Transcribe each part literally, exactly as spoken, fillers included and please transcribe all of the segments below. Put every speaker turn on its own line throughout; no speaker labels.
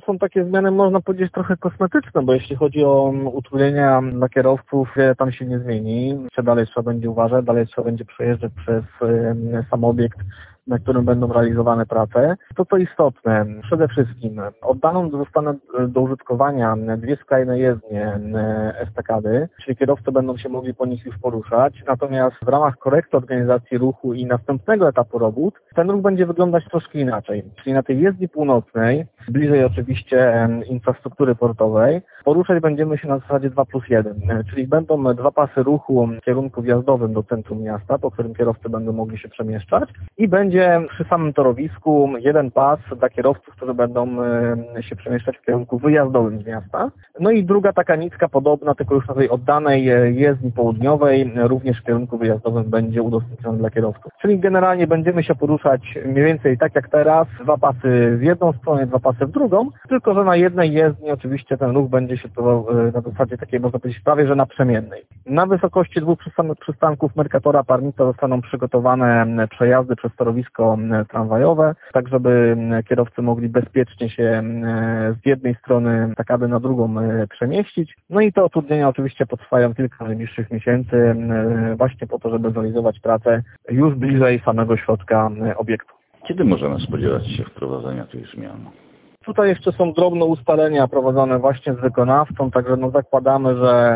są takie zmiany, można powiedzieć, trochę kosmetyczne, bo jeśli chodzi o utrudnienia dla kierowców, wiele tam się nie zmieni. Dalej trzeba będzie uważać, dalej trzeba będzie przejeżdżać przez sam obiekt, na którym będą realizowane prace. To co istotne, przede wszystkim oddano zostaną do użytkowania dwie skrajne jezdnie estakady, czyli kierowcy będą się mogli po nich już poruszać, natomiast w ramach korekty organizacji ruchu i następnego etapu robót ten ruch będzie wyglądać troszkę inaczej, czyli na tej jezdni północnej, bliżej oczywiście infrastruktury portowej, poruszać będziemy się na zasadzie dwa plus jeden, czyli będą dwa pasy ruchu w kierunku wjazdowym do centrum miasta, po którym kierowcy będą mogli się przemieszczać i będzie przy samym torowisku jeden pas dla kierowców, którzy będą się przemieszczać w kierunku wyjazdowym z miasta. No i druga taka nitka podobna, tylko już na tej oddanej jezdni południowej, również w kierunku wyjazdowym będzie udostępniona dla kierowców. Czyli generalnie będziemy się poruszać mniej więcej tak jak teraz, dwa pasy w jedną stronę, dwa pasy w drugą, tylko że na jednej jezdni oczywiście ten ruch będzie się to na zasadzie takiej, można powiedzieć, prawie że naprzemiennej. Na wysokości dwóch przystanków Mercatora Parnica zostaną przygotowane przejazdy przez torowisko tramwajowe, tak żeby kierowcy mogli bezpiecznie się z jednej strony estakady na drugą przemieścić. No i te utrudnienia oczywiście potrwają kilka najbliższych miesięcy właśnie po to, żeby zrealizować pracę już bliżej samego środka obiektu.
Kiedy możemy spodziewać się wprowadzenia tych zmian?
Tutaj jeszcze są drobne ustalenia prowadzone właśnie z wykonawcą, także no zakładamy, że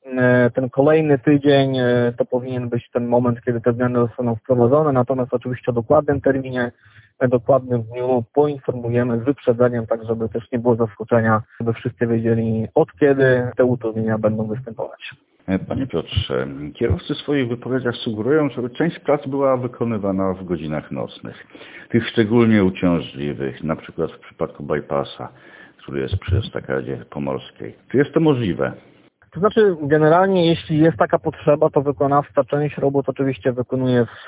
ten kolejny tydzień to powinien być ten moment, kiedy te zmiany zostaną wprowadzone, natomiast oczywiście o dokładnym terminie, dokładnym dniu poinformujemy z wyprzedzeniem, tak żeby też nie było zaskoczenia, żeby wszyscy wiedzieli, od kiedy te utrudnienia będą występować.
Panie Piotrze, kierowcy w swoich wypowiedziach sugerują, żeby część prac była wykonywana w godzinach nocnych, tych szczególnie uciążliwych, na przykład w przypadku bypassa, który jest przy estakadzie pomorskiej. Czy jest to możliwe?
To znaczy, generalnie jeśli jest taka potrzeba, to wykonawca część robót oczywiście wykonuje w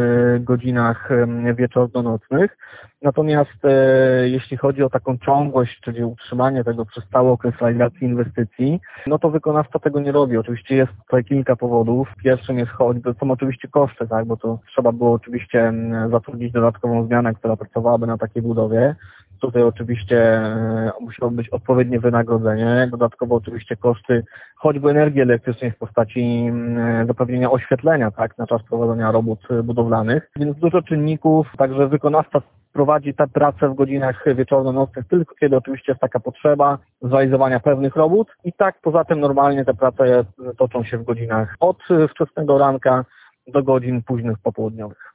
godzinach wieczorno-nocnych. Natomiast e, jeśli chodzi o taką ciągłość, czyli utrzymanie tego przez cały okres realizacji inwestycji, no to wykonawca tego nie robi. Oczywiście jest tutaj kilka powodów. Pierwszym jest choćby, to są oczywiście koszty, tak, bo to trzeba było oczywiście zatrudnić dodatkową zmianę, która pracowałaby na takiej budowie. Tutaj oczywiście e, musiało być odpowiednie wynagrodzenie, dodatkowo oczywiście koszty choćby energii elektrycznej w postaci e, zapewnienia oświetlenia, tak, na czas prowadzenia robót budowlanych. Więc dużo czynników, także wykonawca prowadzi tę pracę w godzinach wieczorno-nocnych tylko kiedy oczywiście jest taka potrzeba zrealizowania pewnych robót i tak poza tym normalnie te prace toczą się w godzinach od wczesnego ranka do godzin późnych popołudniowych.